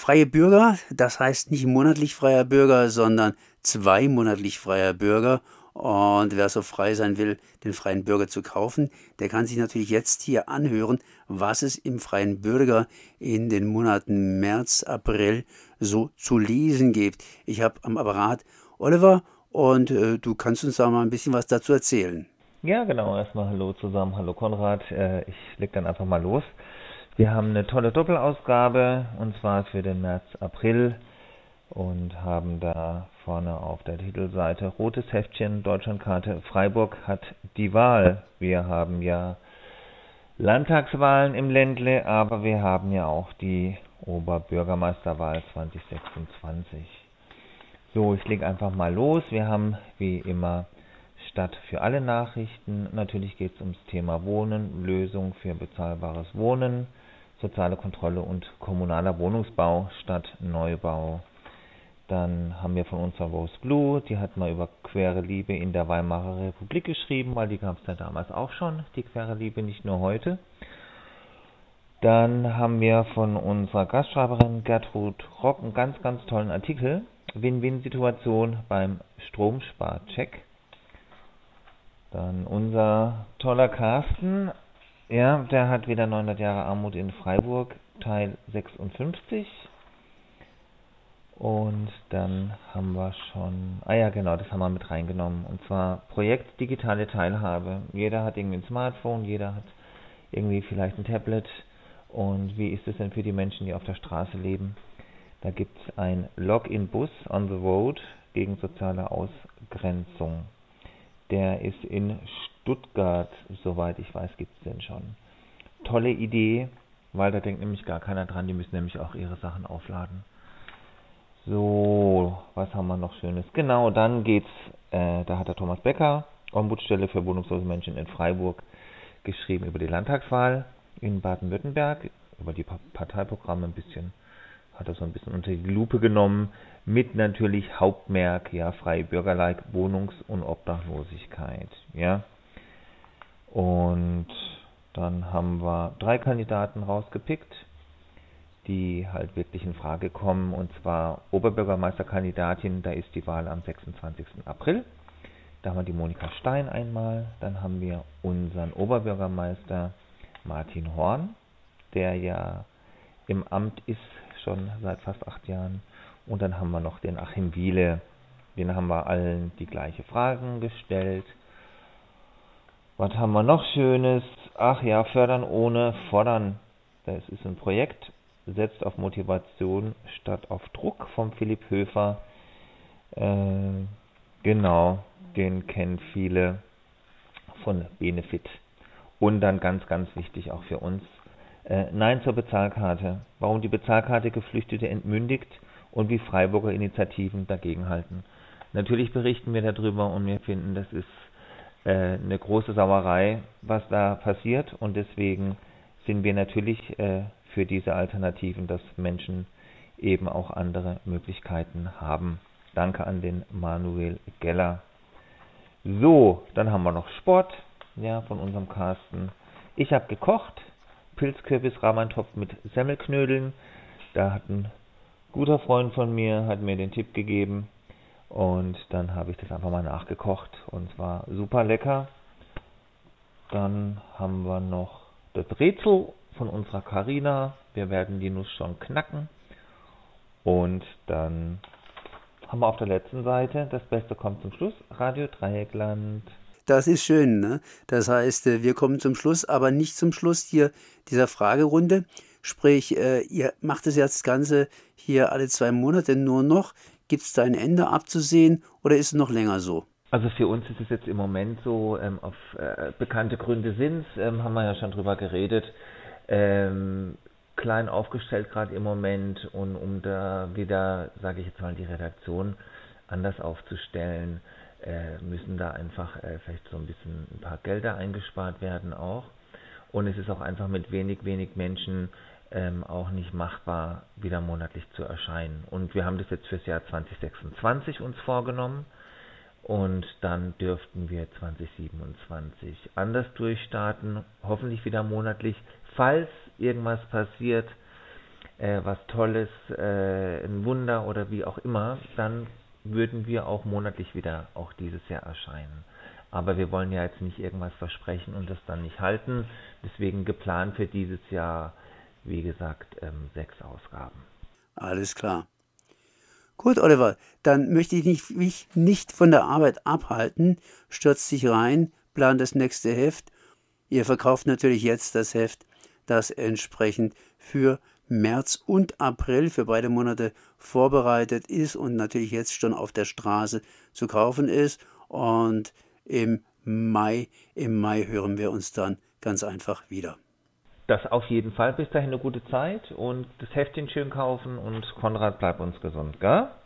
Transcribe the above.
Freie Bürger, das heißt nicht monatlich freier Bürger, sondern zweimonatlich freier Bürger. Und wer so frei sein will, den freien Bürger zu kaufen, der kann sich natürlich jetzt hier anhören, was es im freien Bürger in den Monaten März, April so zu lesen gibt. Ich habe am Apparat Oliver und du kannst uns da mal ein bisschen was dazu erzählen. Ja, genau. Erstmal hallo zusammen. Hallo Konrad. Ich leg dann einfach mal los. Wir haben eine tolle Doppelausgabe und zwar für den März, April und haben da vorne auf der Titelseite rotes Heftchen, Deutschlandkarte, Freiburg hat die Wahl. Wir haben ja Landtagswahlen im Ländle, aber wir haben ja auch die Oberbürgermeisterwahl 2026. So, ich lege einfach mal los. Wir haben wie immer Stadt für alle Nachrichten. Natürlich geht es ums Thema Wohnen, Lösung für bezahlbares Wohnen, soziale Kontrolle und kommunaler Wohnungsbau statt Neubau. Dann haben wir von unserer Rose Blue, die hat mal über queere Liebe in der Weimarer Republik geschrieben, weil die gab es ja damals auch schon, die queere Liebe, nicht nur heute. Dann haben wir von unserer Gastschreiberin Gertrud Rock einen ganz, ganz tollen Artikel, Win-Win-Situation beim Stromsparcheck. Dann unser toller Carsten, ja, der hat wieder 900 Jahre Armut in Freiburg, Teil 56. Und dann haben wir schon, ja genau, das haben wir mit reingenommen. Und zwar Projekt digitale Teilhabe. Jeder hat irgendwie ein Smartphone, jeder hat irgendwie vielleicht ein Tablet. Und wie ist es denn für die Menschen, die auf der Straße leben? Da gibt es ein Login-Bus on the road gegen soziale Ausgrenzung. Der ist in Stuttgart, soweit ich weiß, gibt es den schon. Tolle Idee, weil da denkt nämlich gar keiner dran, die müssen nämlich auch ihre Sachen aufladen. So, was haben wir noch Schönes? Genau, dann geht's, da hat der Thomas Becker, Ombudsstelle für wohnungslose Menschen in Freiburg, geschrieben über die Landtagswahl in Baden-Württemberg, über die Parteiprogramme ein bisschen, hat er so ein bisschen unter die Lupe genommen, mit natürlich Hauptmerk, ja, freie Bürgerlike, Wohnungs- und Obdachlosigkeit, ja. Und dann haben wir 3 Kandidaten rausgepickt, die halt wirklich in Frage kommen, und zwar Oberbürgermeisterkandidatin, da ist die Wahl am 26. April. Da haben wir die Monika Stein einmal, dann haben wir unseren Oberbürgermeister Martin Horn, der ja im Amt ist schon seit fast 8 Jahren, und dann haben wir noch den Achim Wiele, den haben wir allen die gleiche Fragen gestellt. Was haben wir noch Schönes? Ach ja, fördern ohne fordern. Das ist ein Projekt, setzt auf Motivation statt auf Druck, vom Philipp Höfer. Genau, den kennen viele von Benefit. Und dann ganz, ganz wichtig auch für uns, Nein zur Bezahlkarte. Warum die Bezahlkarte Geflüchtete entmündigt und wie Freiburger Initiativen dagegenhalten. Natürlich berichten wir darüber und wir finden, das ist eine große Sauerei, was da passiert, und deswegen sind wir natürlich für diese Alternativen, dass Menschen eben auch andere Möglichkeiten haben. Danke an den Manuel Geller. So, dann haben wir noch Sport, ja, von unserem Carsten. Ich habe gekocht, Pilzkürbis-Rahmeintopf mit Semmelknödeln. Da hat ein guter Freund von mir, hat mir den Tipp gegeben, und dann habe ich das einfach mal nachgekocht und es war super lecker. Dann haben wir noch das Rätsel von unserer Carina. Wir werden die Nuss schon knacken. Und dann haben wir auf der letzten Seite, das Beste kommt zum Schluss, Radio Dreieckland. Das ist schön, ne? Das heißt, wir kommen zum Schluss, aber nicht zum Schluss hier dieser Fragerunde. Sprich, ihr macht es jetzt das Ganze hier alle 2 Monate nur noch. Gibt es da ein Ende abzusehen oder ist es noch länger so? Also für uns ist es jetzt im Moment so, auf bekannte Gründe sind es, haben wir ja schon drüber geredet, klein aufgestellt gerade im Moment, und um da wieder, sage ich jetzt mal, die Redaktion anders aufzustellen, müssen da einfach vielleicht so ein bisschen ein paar Gelder eingespart werden auch. Und es ist auch einfach mit wenig Menschen auch nicht machbar, wieder monatlich zu erscheinen. Und wir haben das jetzt fürs Jahr 2026 uns vorgenommen. Und dann dürften wir 2027 anders durchstarten, hoffentlich wieder monatlich. Falls irgendwas passiert, was Tolles, ein Wunder oder wie auch immer, dann würden wir auch monatlich wieder auch dieses Jahr erscheinen. Aber wir wollen ja jetzt nicht irgendwas versprechen und das dann nicht halten. Deswegen geplant für dieses Jahr, wie gesagt, 6 Ausgaben. Alles klar. Gut, Oliver, dann möchte ich mich nicht von der Arbeit abhalten. Stürzt dich rein, plan das nächste Heft. Ihr verkauft natürlich jetzt das Heft, das entsprechend für März und April, für beide Monate vorbereitet ist und natürlich jetzt schon auf der Straße zu kaufen ist. Und im Mai hören wir uns dann ganz einfach wieder. Das auf jeden Fall. Bis dahin eine gute Zeit und das Heftchen schön kaufen und Konrad, bleib uns gesund, gell?